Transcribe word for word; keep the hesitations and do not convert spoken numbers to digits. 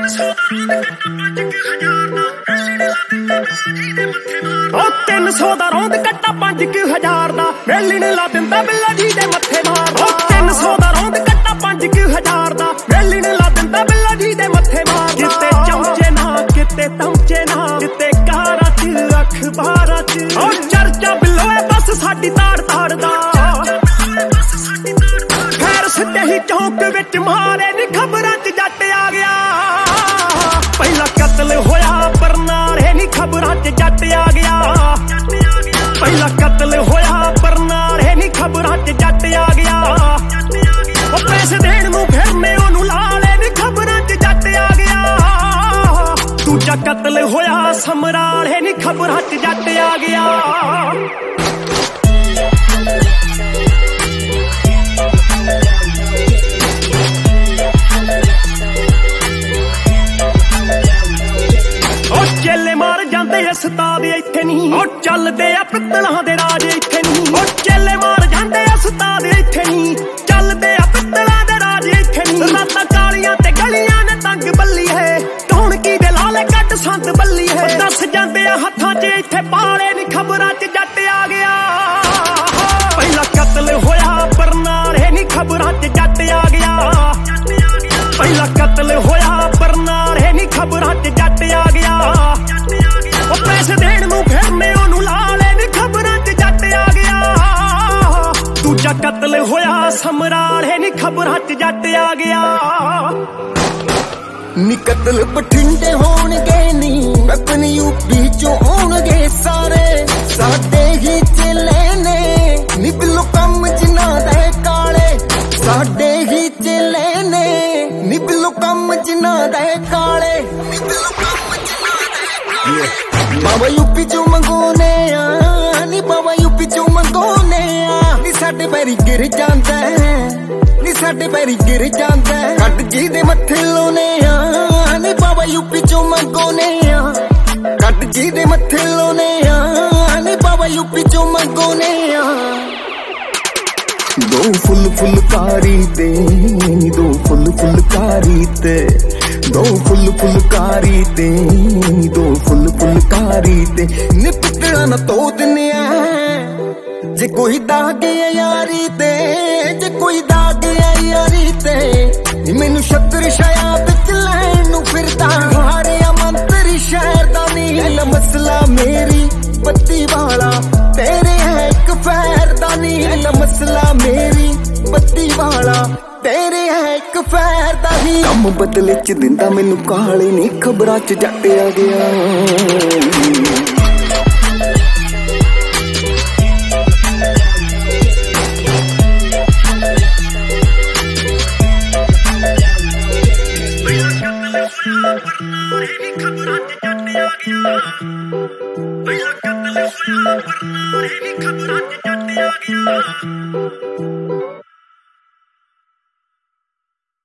तीन सौ दा रौंद कट्टा पांच क हजार दा वेली ने ला दिंदा बिल्ला जी दे मत्थे मार। तीन सौ दा रौंद कट्टा पांच क हजार दा वेली ने ला दिंदा बिल्ला जी दे मत्थे मार। किते चमचे ना किते तमचे ना किते कारा च अखबारा च ओ चर्चा बिल्लो बस साडी ताड़ ताड़ दा। खैर सिद्धे ही चौक विच मारे नी खबरां च जट आ गया। पहला कत्ल होया बरनाले नी खबरां च जट आ गया। पहला कत्ल होया बरनाले नी खबरां च जट आ गया। ओ पैसे देण नूं फिरने ओनू लाले नी खबरां च जट आ गया। दूजा कत्ल होया समराले नी खबरां च जट आ गया। चेले मार जांदे अस्ताद इत्थे नी ओ चलदे आ पित्तलां दे राज इत्थे नी। ओ चेले मार जांदे अस्ताद इत्थे नी चलदे आ पित्तलां दे राज इत्थे नी। रातां कालियां ते गलियां ने तंग बल्ली है ढोलकी दे लाले कट संत बल्ली है। दस जांदे आ हत्थां च इत्थे पाले नी खबरां च जट आ गया। पहला कत्ल होया बरनाले नी खबरां च जट आ गया। पहला कत्ल होया बरनाले नी खबरां च जट आ गया। ओ पैसे देण नूं फिरने ओनू लाले नी खबरां च जट आ गया। दूजा कत्ल होया समराले नी खबरां च जट आ गया। नी कत्ल बठिंडे होणगे नी वैपन यूपी चों होणगे सारे साडे ही चेले ने नी बिल्लो कम जिन्हां दे काले। साडे ही चेले ने नी बिल्लो कम जिन्हां दे काले। बाबा यूपी चों मंगोने आ नी बाबा यूपी चों मंगोने आ नी साडे पैरी गिर जांदा नी साडे पैरी गिर जांदा। कट जी दे मत्थे लोने आ नी बाबा यूपी चों मंगोने आ। कट जी दे मत्थे लोने आ नी बाबा यूपी चों मंगोने आ। दो फुल फुलकारी ते दो फुल फुलकारी ते दो फुल फुलकारी ते दो फुल फुलकारी ते नी पित्तला ना तो दिने जे कोई दागे यारी ते जे कोई दागे यारी ते मैनू छत्र छाया बिच लैण नूं फिरदा हारे मंत्री शहर दा नी। मसला मेरी बत्ती वाला तेरे है एक फैर दा नी। मसला मेरी बत्ती वाला तेरे है एक फैर दा नी। कम बदले च दिंदा मैनू काले नी खबरां च जट आ गया। खबरां च जट आ गया।